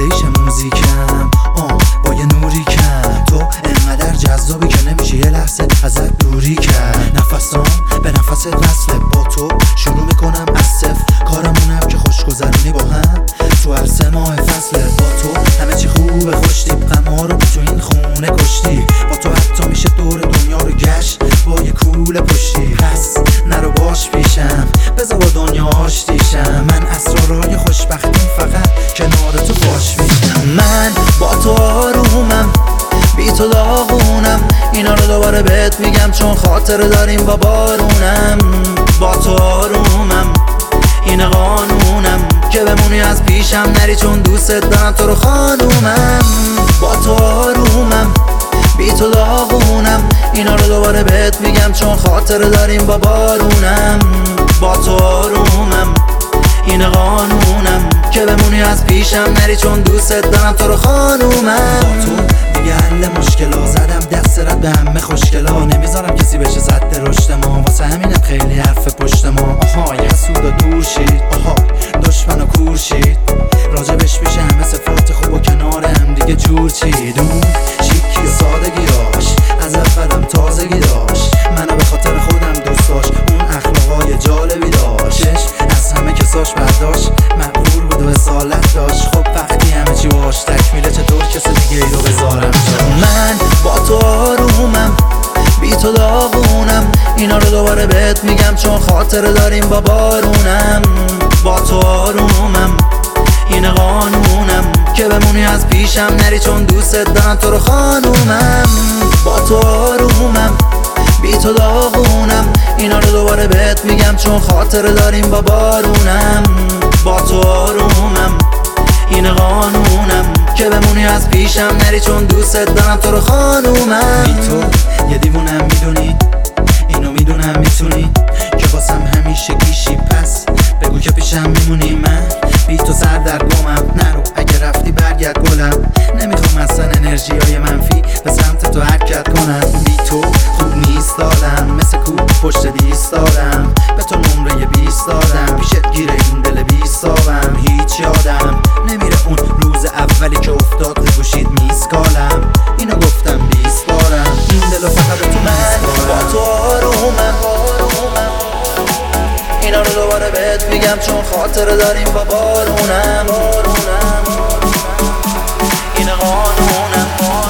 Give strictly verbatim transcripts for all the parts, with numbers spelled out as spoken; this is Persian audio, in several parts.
پلیش موزیکم آه با یه نوری کم. تو انقدر جذابی که نمیشه یه لحظه ازت دوری کرد. نفسام به نفست وصله، با تو شروع میکنم از صفر. کارمونم که خوش گذرونی با هم تو هر سه ماه فصله. با تو همه چی خوبه خوشتیب، غم‌ها رو تو این خونه کشتی. با تو حتی میشه دور دنیا رو گشت با یه کوله پشتی. پس نرو باش پیشم، بذار با دنیا آشتیشم. من اسرارای خوشبختیم فقط کنار تو باش میشم. من با تو آرومم، بی تو داغونم. اینا رو دوباره بهت میگم چون خاطره داریم با بارونم. با تو آرومم، این قانونم که بمونی از پیشم نری چون دوست دارم تو رو خانومم. با تو آرومم، بی تو داغونم. اینا رو دوباره بهت میگم چون خاطره داریم با بارونم. با تو آرومم، این قانونم که بمونی از پیشم نری چون دوست دارم تو رو خانومم. با تو دیگه حل مشکلا، زدم دست رد به همه خوشگلا. نمیذارم کسی بشه زد رشد ما، واسه همینم خیلی حرف پشت ما. آهای حسود و دور شید، آهای دشمن و کور شید. راجبش میشه همه صفات خوب و کنار هم دیگه جور چید. اون شیکی و سادگیاش از اولم تازگی داشت. منو به خاطر خودم دوست داشت، اون اخلاقای جالبی داشت. از همه کساش برداشت، مقبول بود و اصالت داشت. خب وقتی همه چی باش تکمیله چطور کسی دیگه ای رو بذارم جاش. من با تو آرومم، بی تو داغونم. اینا رو دوباره بهت میگم چون خاطره داریم با بارونم. با تو آرومم، این قانونم که بمونی از پیشم نری چون دوست دارم تو رو خانومم. با تو آرومم، بی تو داغونم. اینا رو دوباره بهت میگم چون خاطره داریم با بارونم. با تو آرومم، این قانونم که بمونی از پیشم نری چون دوست دارم تو رو خانومم. بی تو یه دیوونم میدونی، اینو میدونم میتونی که واسم همیشه گیشی. پس بگو که پیشم میمونی. من بی تو سر در گمم، نرو اگه رفتی برگرد گلم. نمیخوام اصلا انرژی های منفی به سمت تو حرکت کنم. بی تو خوب نیست دادم، مثل کوب پشت دیست دادم. به تو نمره بیست دادم، پیشت گیره این دل بیست دادم. هیچ یادم نمیره اون روز اولی که افتاد رو گوشید میسکالم. اینو گفتم بیست بارم، این دلو فقط تو من. با تو آرومم، اینا رو دوباره بهت میگم چون خاطره داریم با بارونم. این قانونم،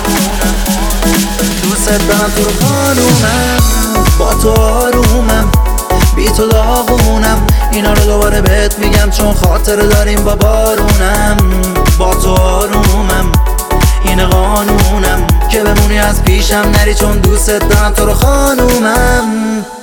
دوست دارم تو رو خانومم. با تو آرومم، بی تو داغونم. اینا رو دوباره بهت میگم چون خاطره داریم با بارونم. با تو آرومم، این قانونم که بمونی از پیشم نری چون دوست دارم تو رو خانومم.